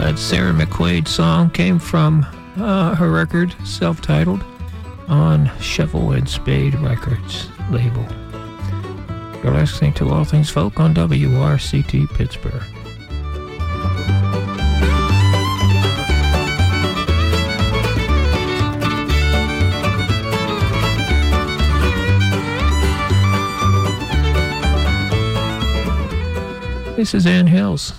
That Sarah McQuaid song came from her record, self-titled, on Shovel and Spade Records label. You're listening to All Things Folk on WRCT Pittsburgh. This is Ann Hills.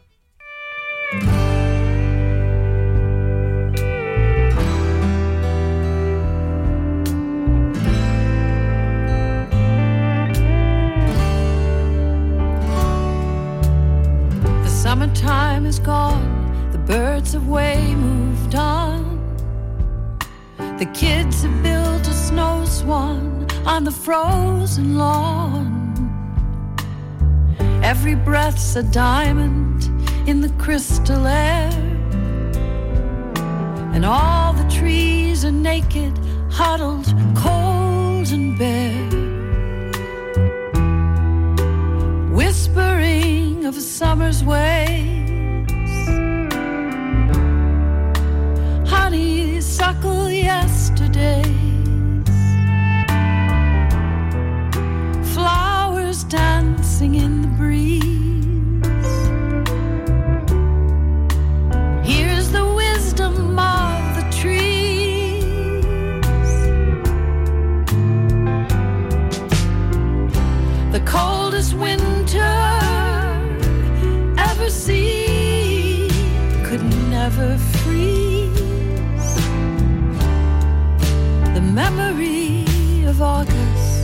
The summertime is gone, the birds have way moved on. The kids have built a snow swan on the frozen lawn. Every breath's a diamond in the crystal air, and all the trees are naked, huddled, cold and bare, whispering of a summer's ways. Honeysuckle yesterdays, flowers dancing in the breeze. Here's the wisdom of the trees. The coldest winter ever seen could never freeze the memory of August.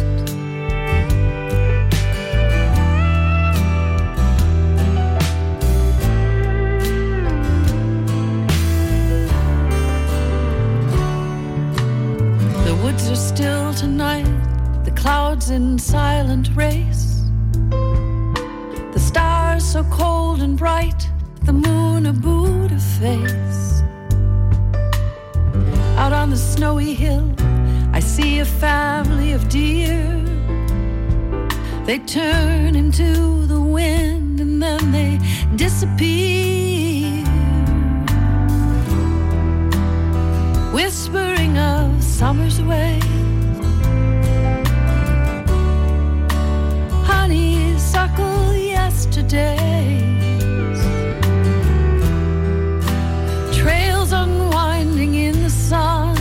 Are still tonight, the clouds in silent race, the stars so cold and bright, the moon a Buddha face. Out on the snowy hill, I see a family of deer. They turn into the wind and then they disappear, whispering of summer's ways. Honeysuckle yesterdays, trails unwinding in the sun.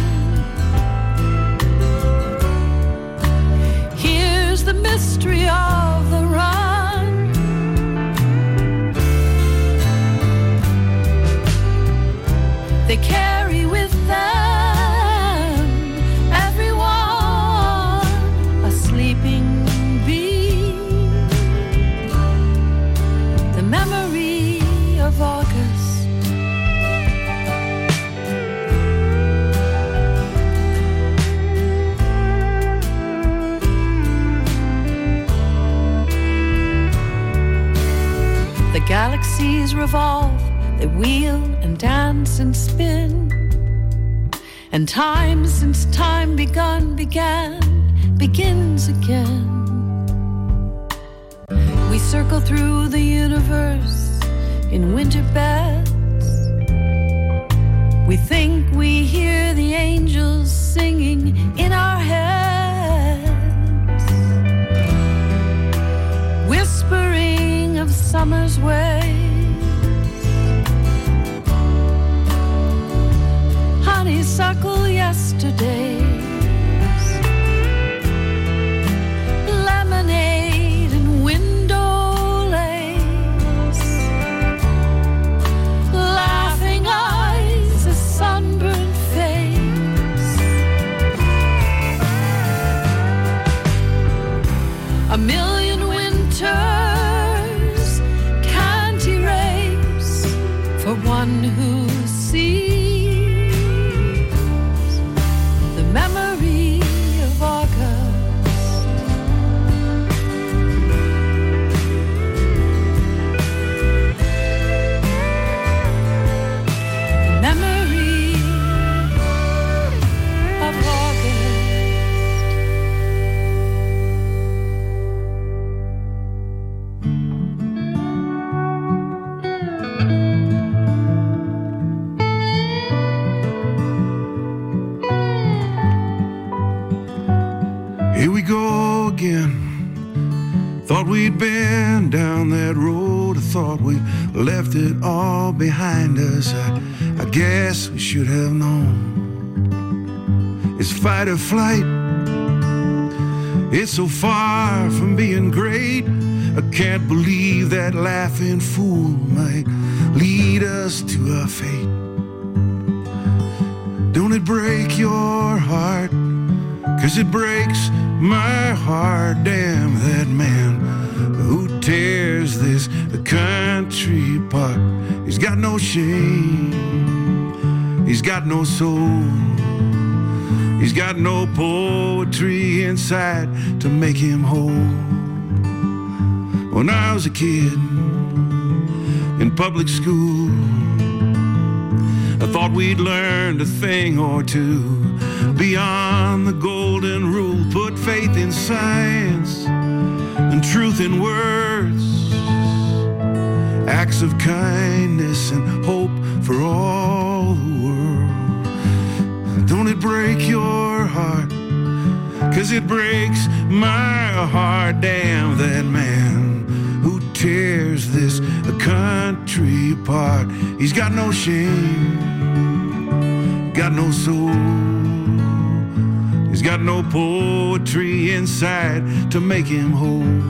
Here's the mystery of the run. They carry with them August. The galaxies revolve, they wheel and dance and spin, and time since time begins again. We circle through the universe in winter beds. We think we hear the angels singing in our heads, whispering of summer's ways. Honeysuckle yesterdays, lemonade and window lace, laughing eyes, a sunburned face, a million winters can't erase for one who sees the memory of August. Memory of August. Thought we'd been down that road, I thought we left it all behind us. I guess we should have known. It's fight or flight. It's so far from being great. I can't believe that laughing fool might lead us to our fate. Don't it break your heart? 'Cause it breaks my heart. Damn that man who tears this country apart. He's got no shame, he's got no soul, he's got no poetry inside to make him whole. When I was a kid in public school, I thought we'd learned a thing or two beyond the golden rule. Put faith in science and truth in words, acts of kindness and hope for all the world. Don't it break your heart? 'Cause it breaks my heart. Damn that man who tears this country apart. He's got no shame, got no soul, he's got no poetry inside to make him whole.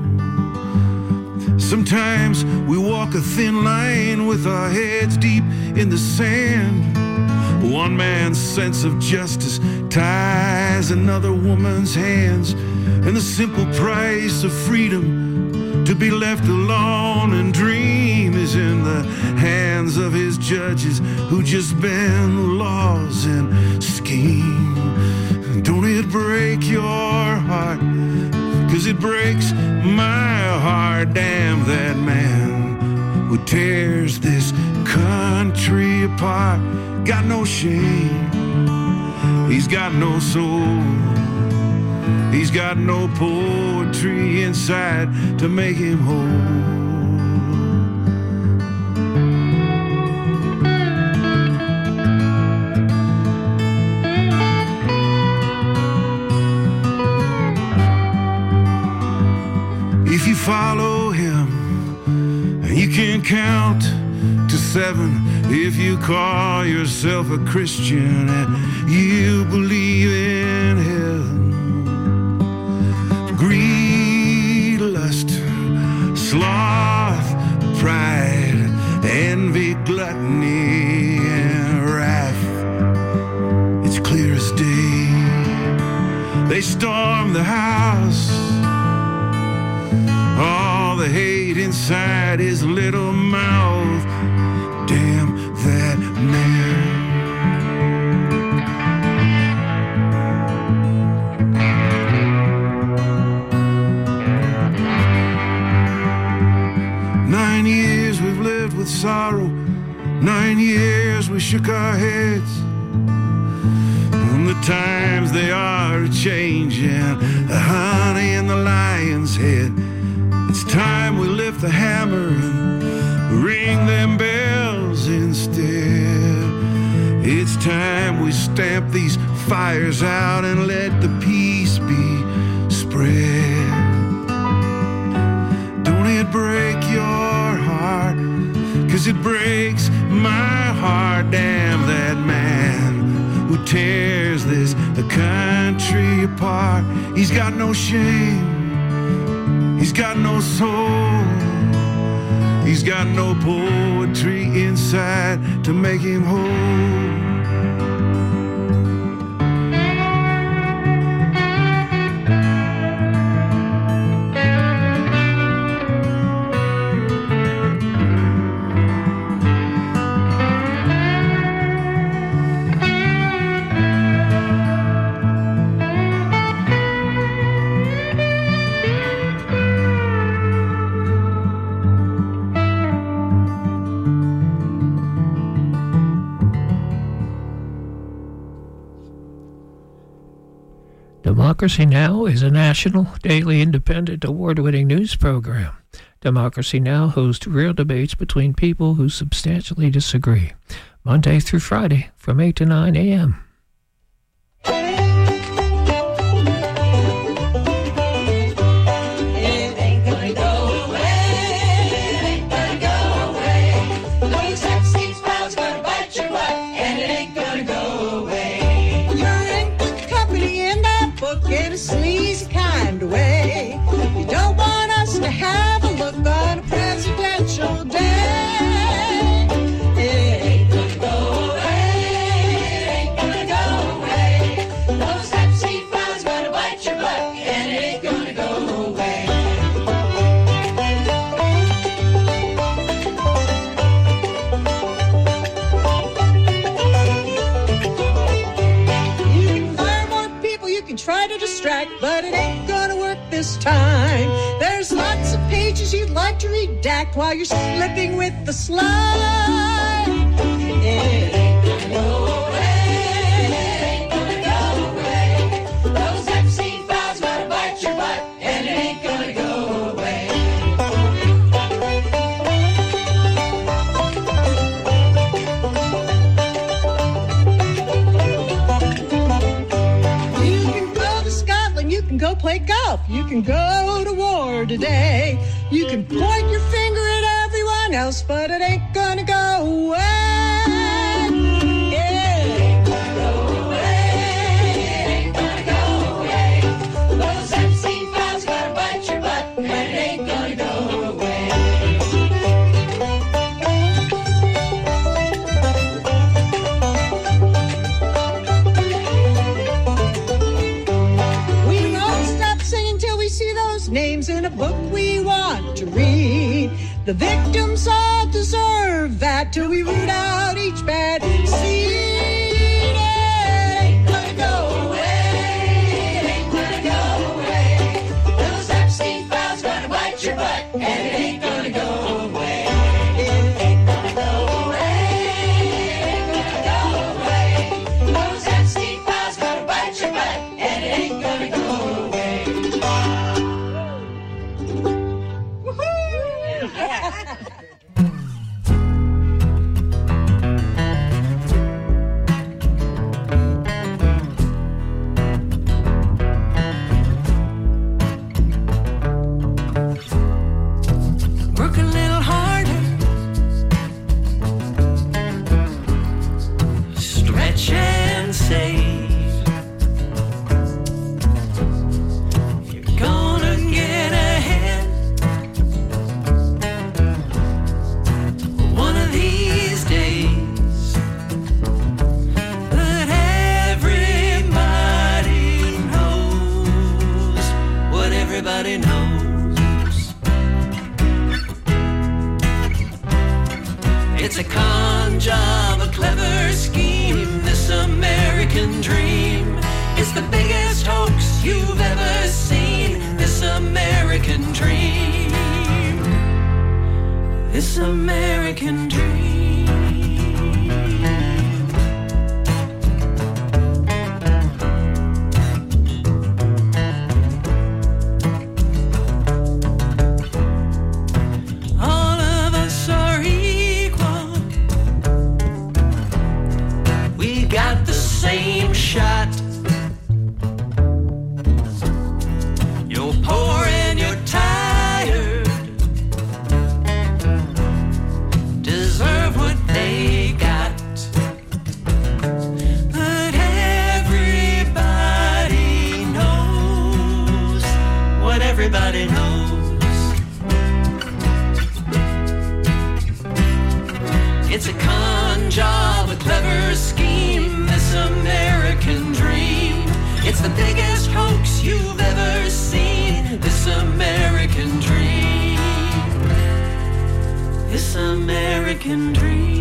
Sometimes we walk a thin line with our heads deep in the sand. One man's sense of justice ties another woman's hands, and the simple price of freedom to be left alone and dream is in the hands of his judges who just bend the laws and scheme. Don't it break your heart? 'Cause it breaks my heart. Damn that man who tears this country apart. Got no shame, he's got no soul, he's got no poetry inside to make him whole. If you follow him, you can count to 7. If you call yourself a Christian and you believe in heaven. Greed, lust, sloth, pride, envy, gluttony, and wrath, it's clear as day. They storm the house, all the hate inside his little mouth. Damn that man. 9 years we've lived with sorrow. 9 years we shook our heads. And the times they are changing, the honey in the lion's head. It's time we lift the hammer and ring them bells instead. It's time we stamp these fires out and let the peace be spread. Don't it break your heart? 'Cause it breaks my heart. Damn that man who tears this country apart. He's got no shame, he's got no soul, he's got no poetry inside to make him whole. Democracy Now! Is a national, daily, independent, award-winning news program. Democracy Now! Hosts real debates between people who substantially disagree, Monday through Friday from 8 to 9 a.m. It ain't like to redact while you're slipping with the slide. It ain't gonna go away. It ain't gonna go away. Those Epstein files gonna bite your butt, and it ain't gonna go away. You can go to Scotland, you can go play golf, you can go to war today. You can point your finger at everyone else, but it ain't gonna go away. It ain't gonna go away. It ain't gonna go away. Those Epstein files gonna bite your butt, and it ain't gonna go away. We won't stop singing till we see those names in a book we want to read. The victims all deserve that till we root out each bad seed. It ain't gonna go away. It ain't gonna go away. Those Epstein files gonna bite your butt, and it ain't gonna go away. It ain't gonna go away. It ain't gonna go away. Those Epstein files gonna bite your butt, and it ain't gonna go away. Work a little harder, stretch and save. You're gonna get ahead one of these days. But everybody knows what everybody knows. It's a con job, a clever scheme, this American dream. It's the biggest hoax you've ever seen, this American dream. This American dream. All of us are equal. We got the same shot. You're poor and you're tired. Deserve what they got. But everybody knows what everybody knows. It's a con job, a clever scheme, this American dream. It's the biggest hoax you've ever seen, this American dream. This American dream.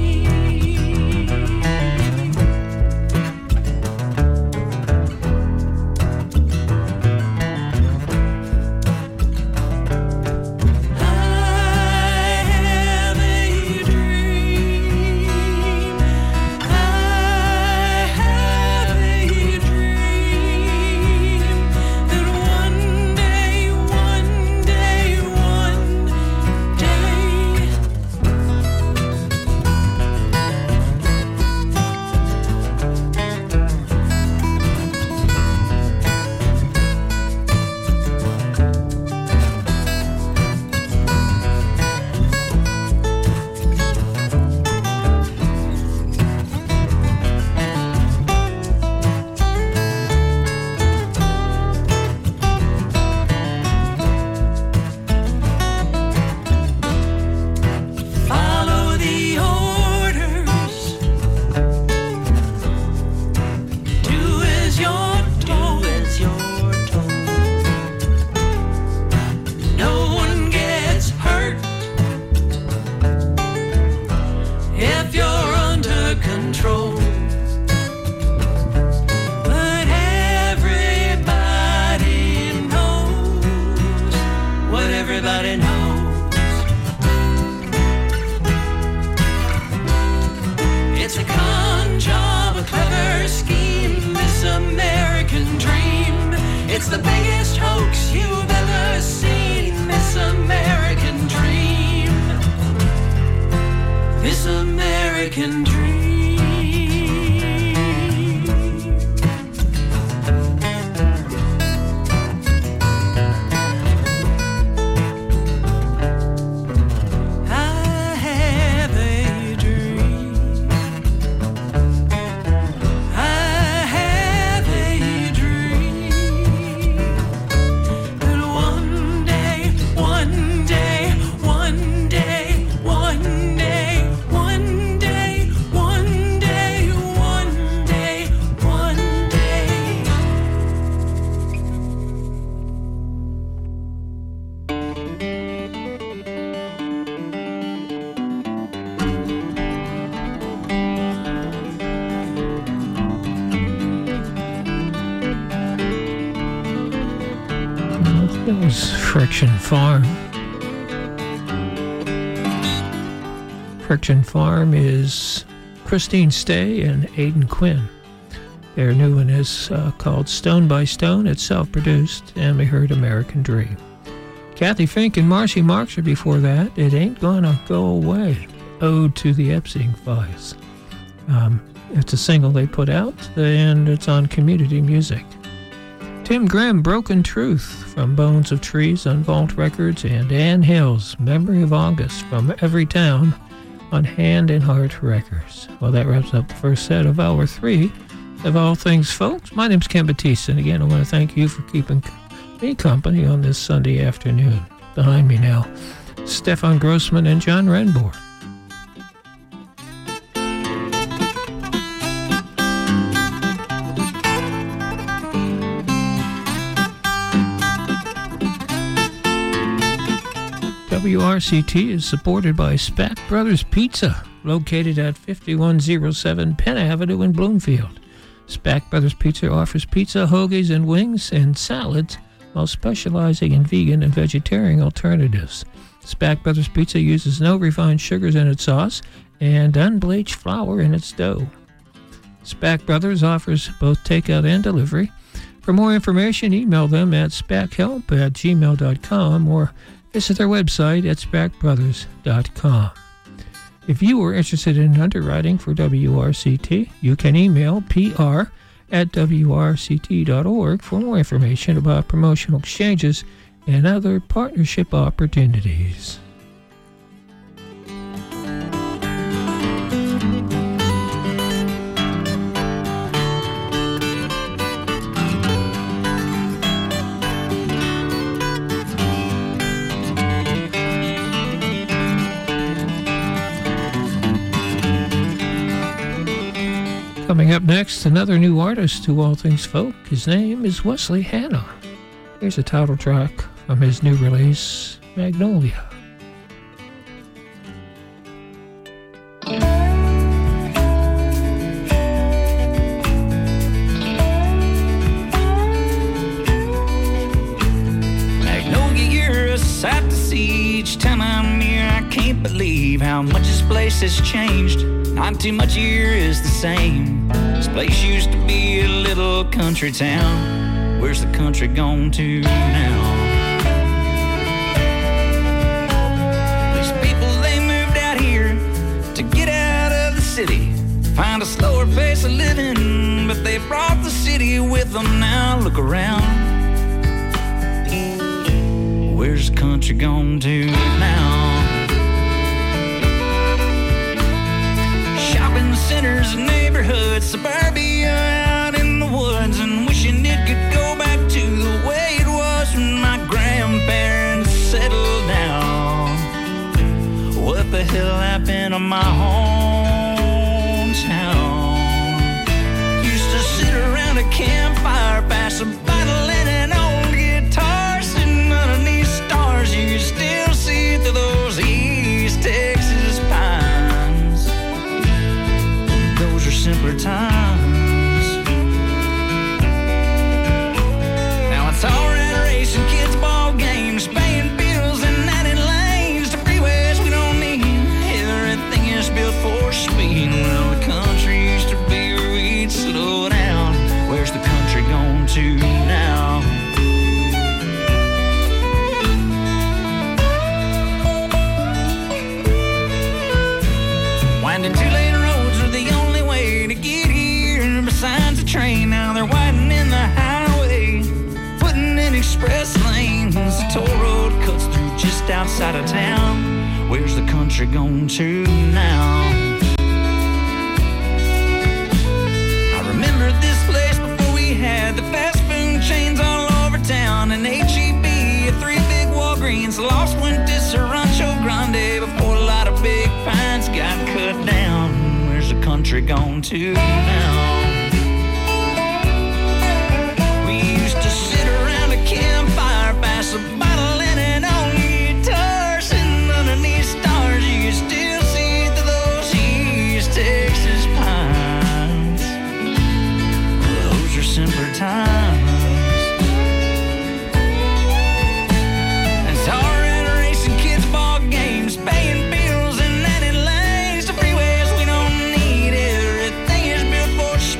everybody knows. It's a con job, a clever scheme, this American dream. It's the biggest hoax you've ever seen, this American dream. This American dream. That was Friction Farm. Friction Farm is Christine Stay and Aidan Quinn. Their new one is called Stone by Stone. It's self-produced, and we heard American Dream. Kathy Fink and Marcy Marks are before that. It Ain't Gonna Go Away, Ode to the Epstein Files. It's a single they put out, and it's on Community Music. Tim Grimm, Broken Truth, from Bones of Trees on Vault Records, and Ann Hill's Memory of August from Every Town on Hand and Heart Records. Well, that wraps up the first set of Hour 3 of All Things Folks. My name's Ken Batiste, and again, I want to thank you for keeping me company on this Sunday afternoon. Behind me now, Stefan Grossman and John Renbourn. WRCT is supported by Spack Brothers Pizza, located at 5107 Penn Avenue in Bloomfield. Spack Brothers Pizza offers pizza, hoagies, and wings and salads while specializing in vegan and vegetarian alternatives. Spack Brothers Pizza uses no refined sugars in its sauce and unbleached flour in its dough. Spack Brothers offers both takeout and delivery. For more information, email them at spackhelp@gmail.com or visit their website at spackbrothers.com. If you are interested in underwriting for WRCT, you can email pr@wrct.org for more information about promotional exchanges and other partnership opportunities. Coming up next, another new artist to All Things Folk. His name is Wesley Hanna. Here's a title track from his new release, Magnolia. Magnolia, you're a sight to see. Each time I'm near, I can't believe how much this place has changed. Not too much here is the same. This place used to be a little country town. Where's the country gone to now? These people, they moved out here to get out of the city, find a slower pace of living, but they brought the city with them. Now look around. Where's the country gone to now? Centers of neighborhoods, suburbia out in the woods, and wishing it could go back to the way it was when my grandparents settled down. What the hell happened to my hometown? Used to sit around a campfire, pass a bottle and an old guitar, sitting underneath stars. You can still see through those East Texas pines. Simpler times. Now it's all rat racing, kids ball games, paying bills and 90 lanes to freeways we don't need. Everything is built for speed. Well, the outside of town. Where's the country gone to now? I remember this place before we had the fast food chains all over town, and H-E-B, 3 big Walgreens, Lost went to Rancho Grande before a lot of big pines got cut down. Where's the country gone to now? Campfire, pass a bottle and an old guitar, sitting underneath stars. You can still see through those East Texas pines. Those are simpler times. It's hard racing kids' ball games, paying bills and 90 lanes to freeways we don't need. Everything is built for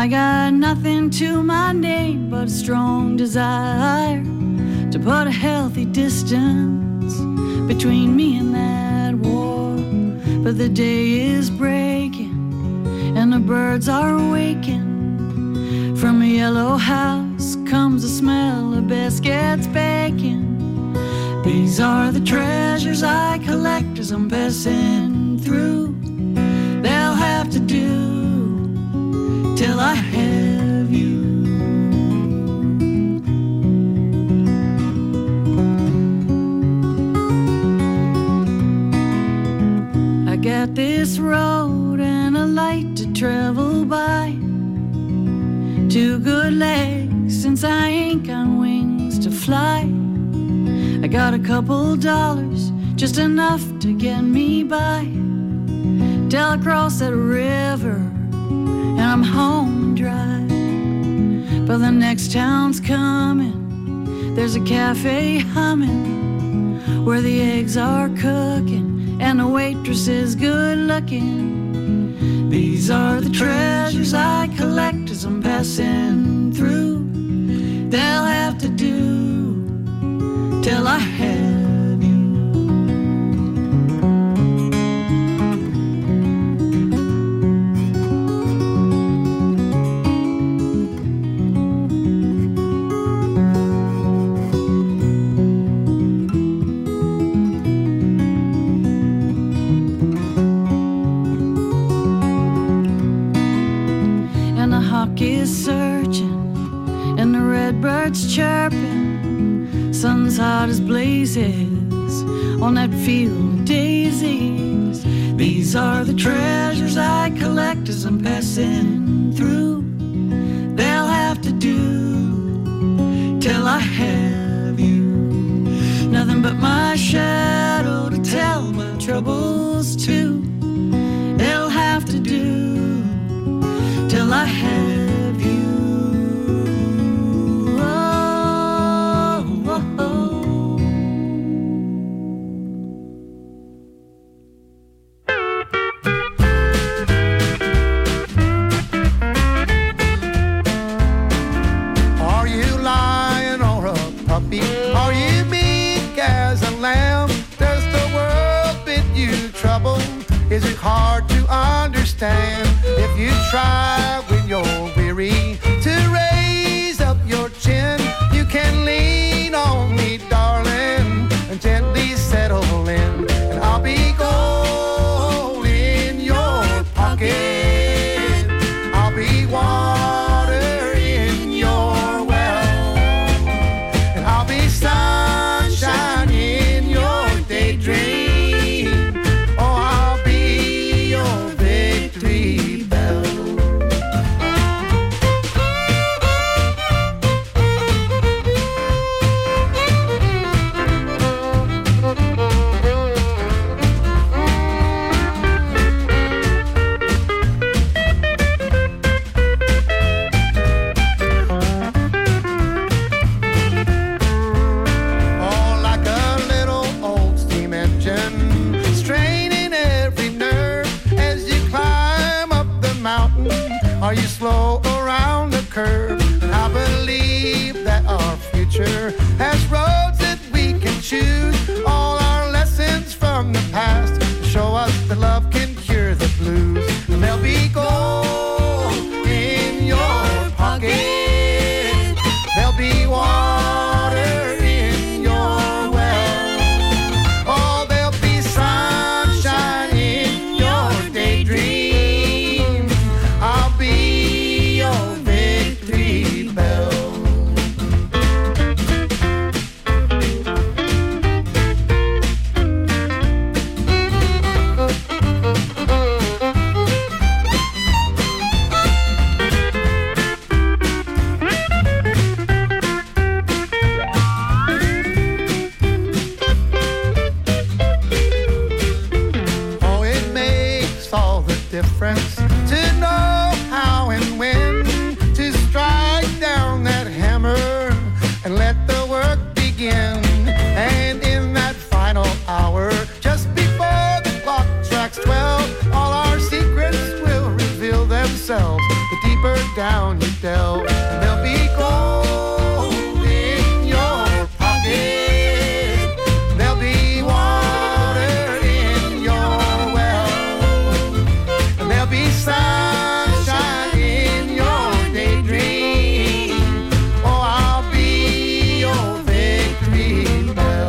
I got nothing to my name but a strong desire to put a healthy distance between me and that war. But the day is breaking and the birds are waking. From a yellow house comes the smell of biscuits baking. These are the treasures I collect as I'm passing through. They'll have to do till I have you. I got this road and a light to travel by. 2 good legs since I ain't got wings to fly. I got a couple dollars, just enough to get me by. Till I cross that river and I'm home and dry. But the next town's coming, there's a cafe humming, where the eggs are cooking and the waitress is good looking. These are the treasures I collect as I'm passing through. They'll have to do till I have you. And the hawk is searching and the redbird's chirping. Sun's hot as blazes on that field of daisies. These are the treasures I collect as I'm passing through. They'll have to do till I have you. Nothing but my shadow to tell my troubles to. They'll have to do till I have you. Are you meek as a lamb? Does the world bid you trouble? Is it hard to understand? If you try when you're weary to raise up your chin, you can lean on me, darling, and gently settle in. And I'll be gold in your pocket. I'll be water in your well. I'll be sunshine in your daydream. Oh, I'll be your victory bell. Are you slow around the curve? And I believe that our future has roads that we can choose. All our lessons from the past show us that love can cure the blues. And there'll be gold in your pocket. There'll be water in your well. Oh, there'll be sunshine in your daydream. I'll be your victory bell. Oh, it makes all the difference to know how and when to strike down that hammer and let the work begin. And in that final hour, just before the clock strikes 12, all our secrets will reveal themselves. The deeper down down you delve, and there'll be gold in your pocket. There'll be water in your well, and there'll be sunshine in your daydream. Oh, I'll be your victory bell.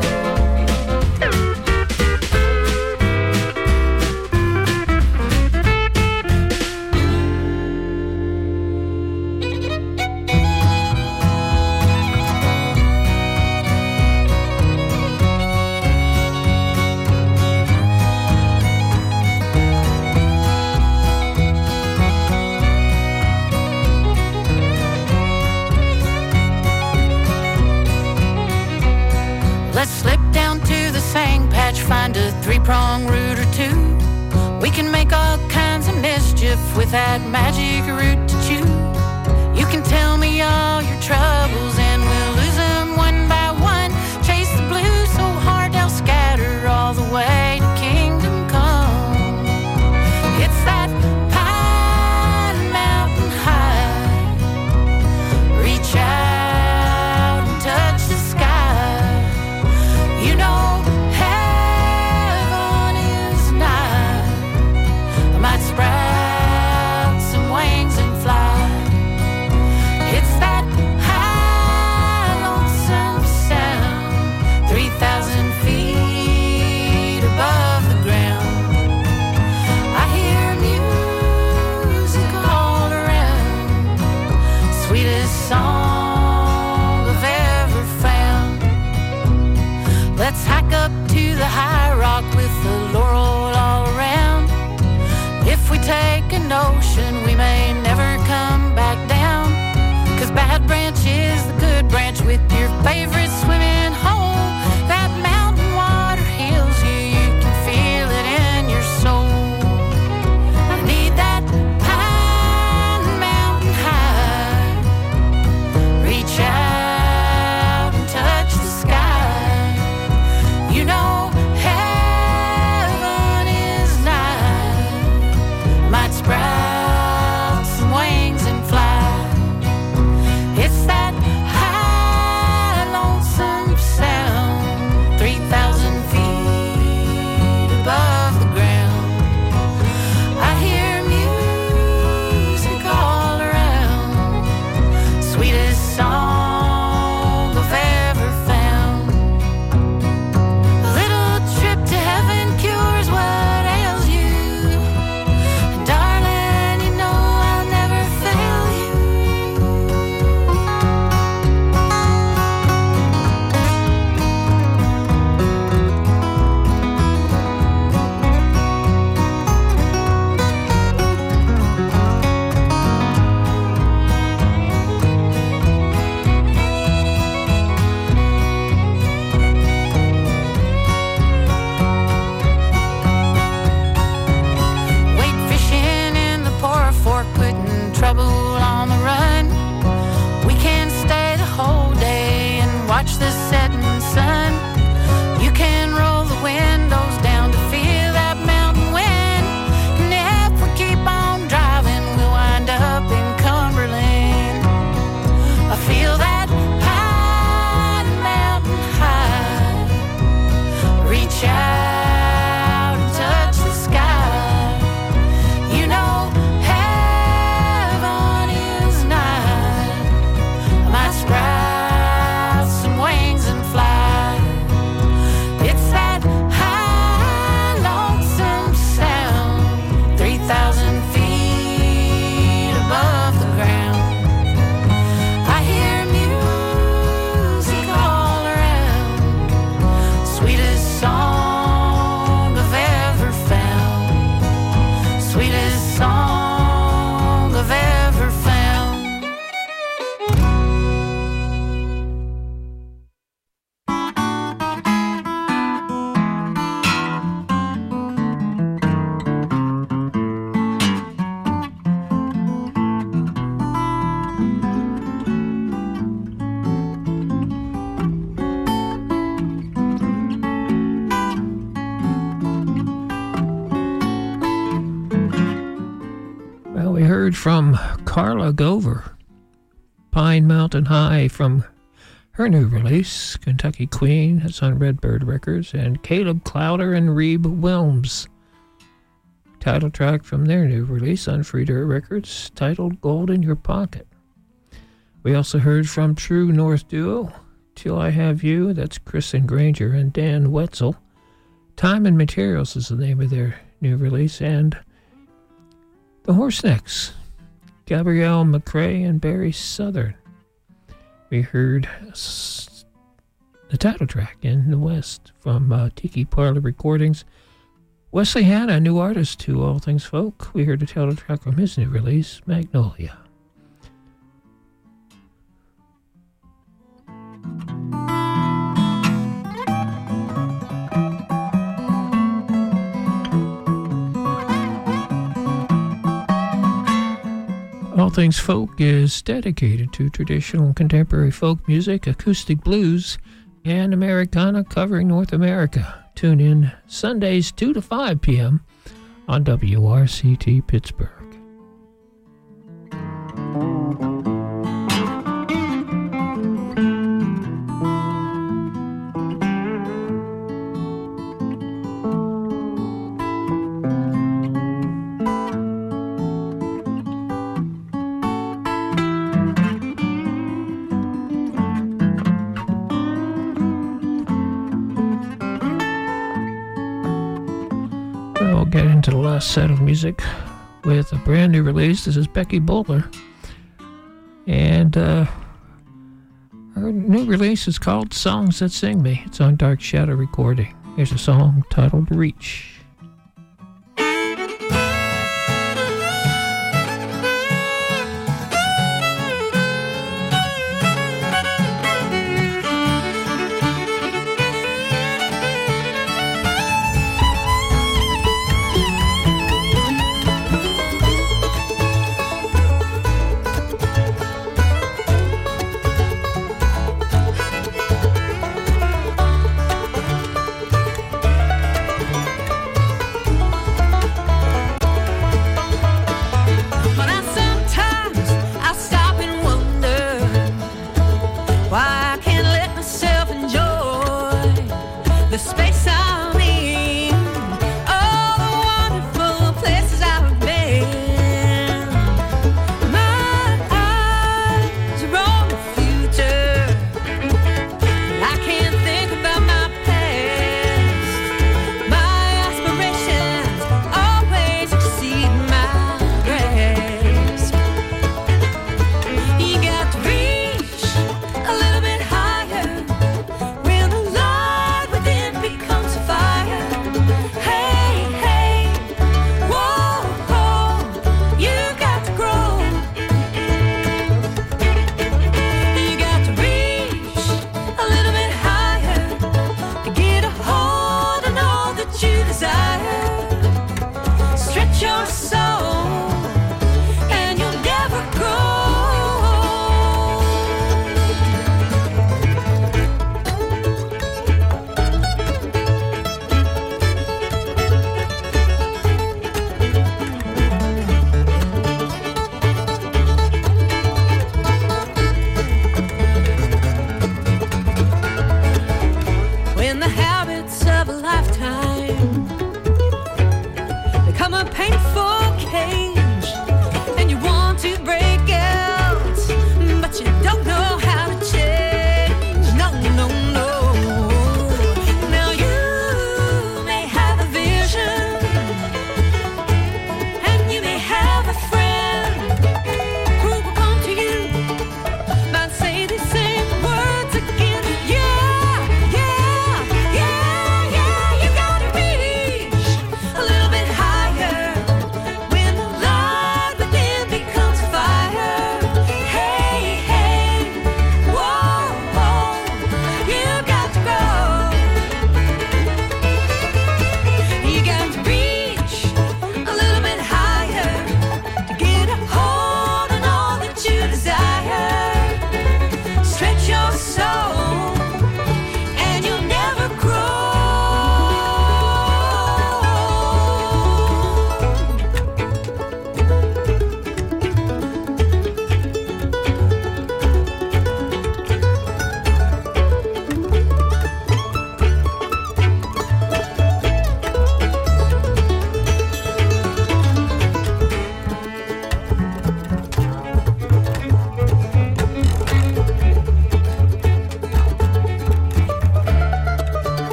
Let's slip down to the sand patch, find a three-prong root or two. We can make all kinds of mischief with that magic root to chew. You can tell me all your troubles and we'll lose them one by one. Chase the blues so hard they'll scatter all the way to kingdom come. It's that pine mountain high. Reach out and touch the sky. You know heaven is nigh. I might sprout some wings and fly. It's that high We heard from Carla Gover, Pine Mountain High, from her new release, Kentucky Queen. That's on Redbird Records. And Caleb Clowder and Reeb Wilms, title track from their new release on Free Dirt Records, titled Gold in Your Pocket. We also heard from True North Duo, Till I Have You. That's Kristen Granger and Dan Wetzel. Time and Materials is the name of their new release. And the Horsenecks, Gabrielle McCrae and Barry Southern. We heard the title track, In the West, from Tiki Parlor Recordings. Wesley Hanna, a new artist to All Things Folk. We heard the title track from his new release, Magnolia. All Things Folk is dedicated to traditional and contemporary folk music, acoustic blues, and Americana covering North America. Tune in Sundays 2 to 5 p.m. on WRCT Pittsburgh. Get into the last set of music with a brand new release. This is Becky Bowler, and her new release is called Songs That Sing Me. It's on Dark Shadow Recording. Here's a song titled Reach.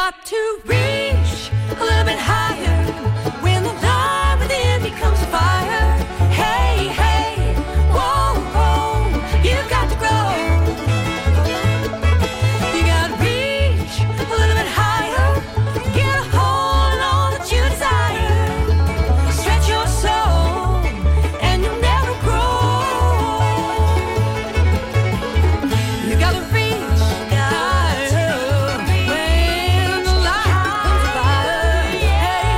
got to reach a little bit higher when the light within becomes fire. Hey, hey, whoa, whoa, you've got to grow. You gotta reach a little bit higher, get a hold on all that you desire, stretch your soul, and you'll never grow. You gotta reach higher when the light becomes fire. Hey,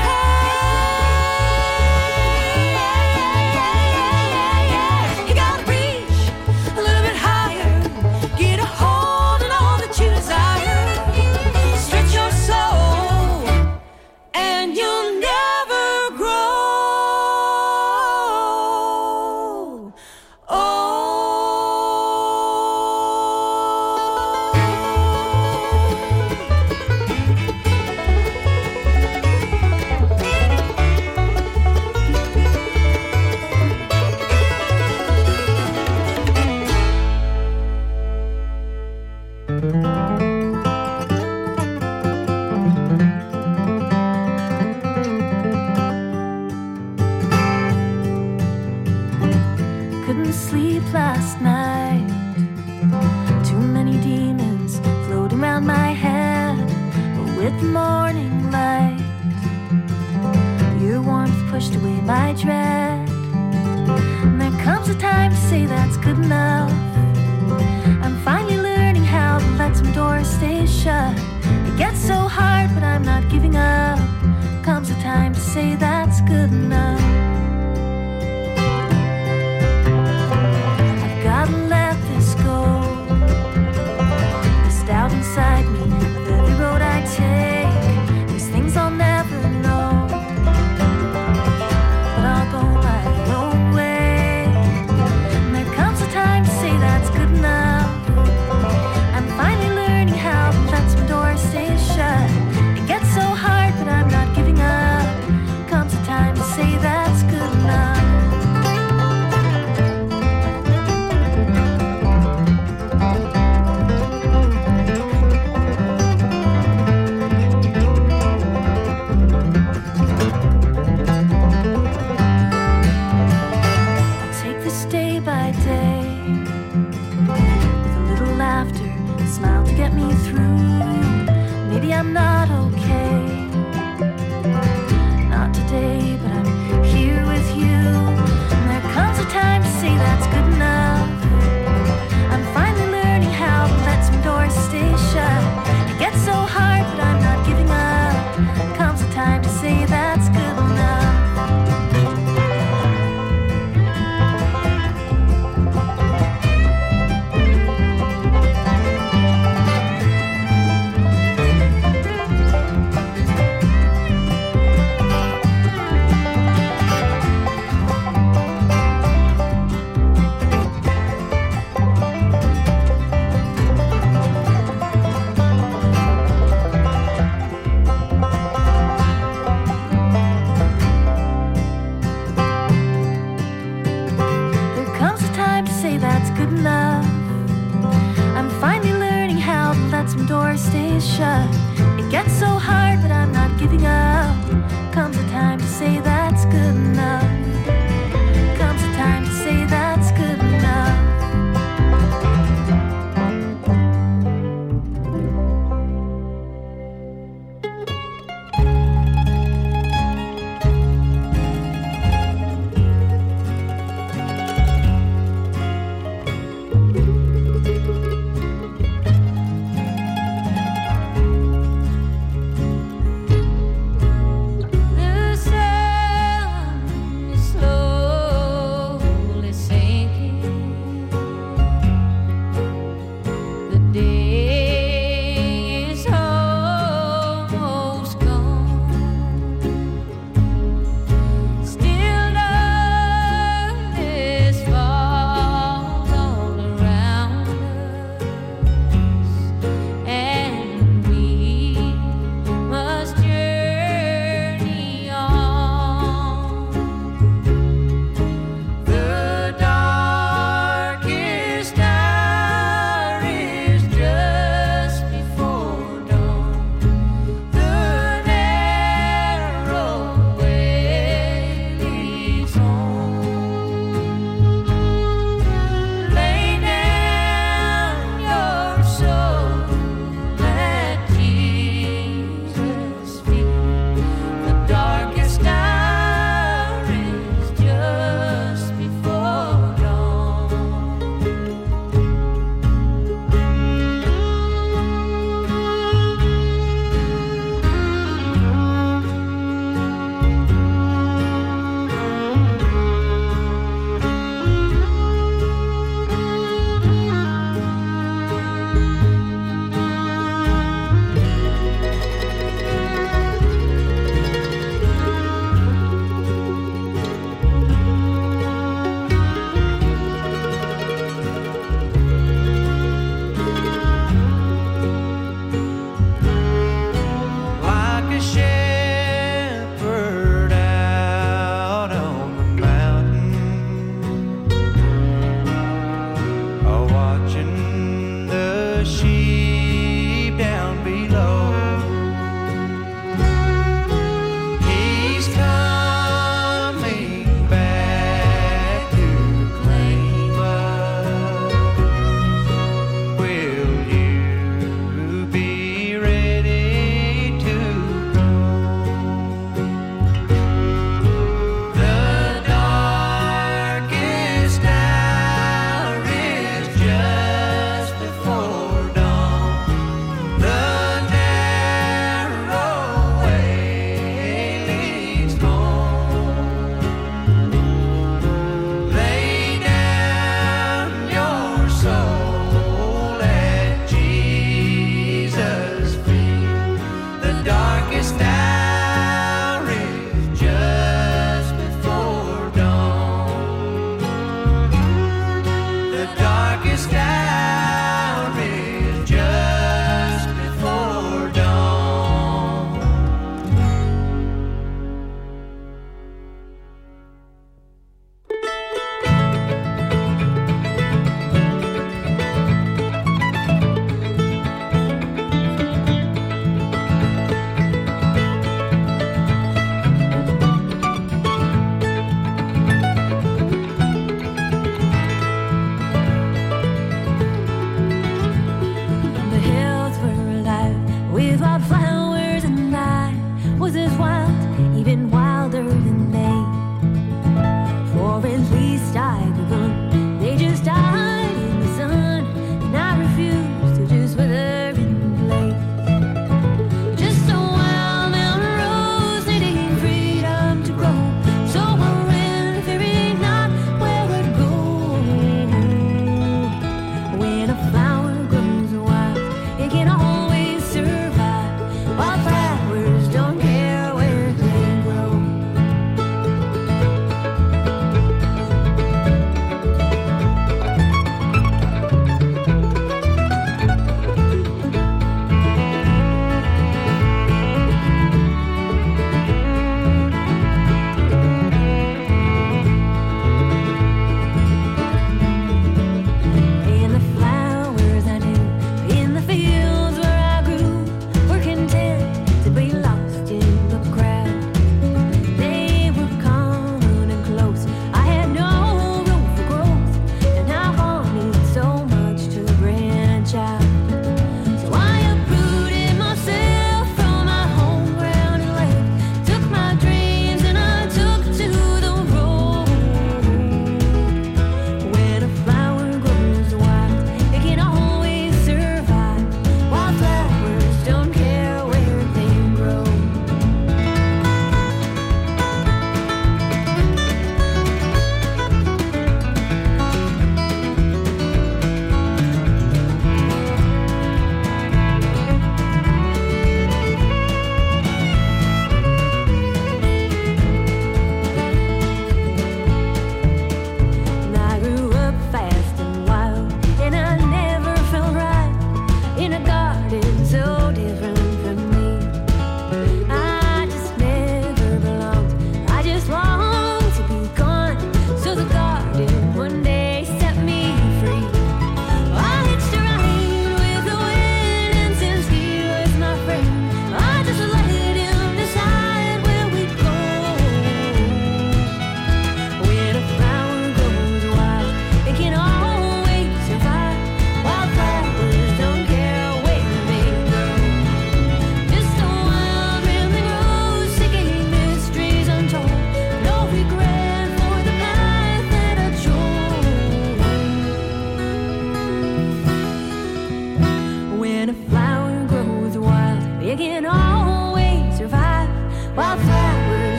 hey, you gotta reach a little bit higher, get a hold on all that you desire, stretch your soul, and you'll never grow. Couldn't sleep last night. Too many demons floating around my head. But with the morning light, your warmth pushed away my dread. And there comes a time to say that's good enough. I'm finally learning how to let some doors stay shut. It gets so hard, but I'm not giving up. Comes a time to say that's good enough. Gotta let this go. This doubt inside me with every road I take. There's things I'll never know, but I'll go my own way. And there comes a time to say that's good enough. I'm finally learning how to let some doors stay shut. It gets so hard, but I'm not giving up. Comes a time to say that's good enough. Take this day by day with a little laughter, a smile to get me through. Maybe I'm not okay, not today, but I'm here with you. And there comes a time to say that's good enough. I'm finally learning how to let some doors stay shut. It gets so hard, but I'm not giving up. Comes a time to say that's good enough. There comes a time to say that's good enough. I'm finally learning how to let some doors stay shut. It gets so hard, but I'm not giving up. Comes a time to say that's good enough. Comes a time to say that's good enough. Listen.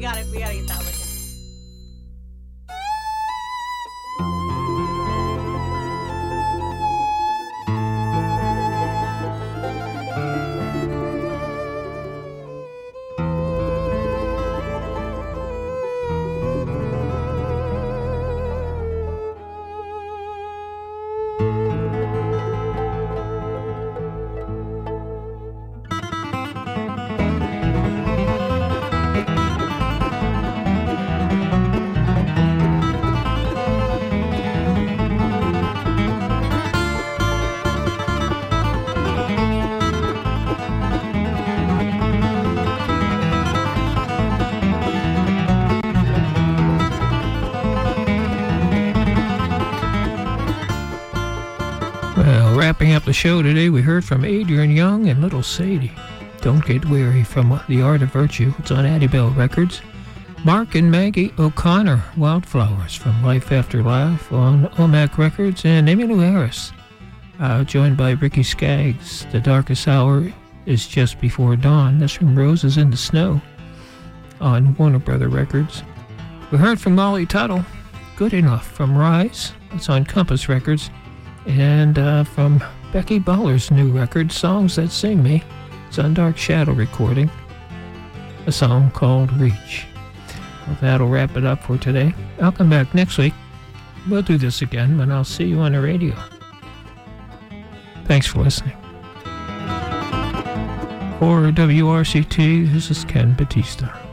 gotta get that one. Wrapping up the show today, we heard from Adrian Young and Little Sadie. Don't Get Weary from The Art of Virtue. It's on Addie Bell Records. Mark and Maggie O'Connor, Wildflowers from Life After Life on OMAC Records. And Emmylou Harris, joined by Ricky Skaggs. The Darkest Hour is Just Before Dawn. That's from Roses in the Snow on Warner Brother Records. We heard from Molly Tuttle, Good Enough from Rise. It's on Compass Records. And from Becky Baller's new record, Songs That Sing Me, it's on Dark Shadow recording, a song called Reach. Well, that'll wrap it up for today. I'll come back next week. We'll do this again, and I'll see you on the radio. Thanks for listening. For WRCT, this is Ken Batista.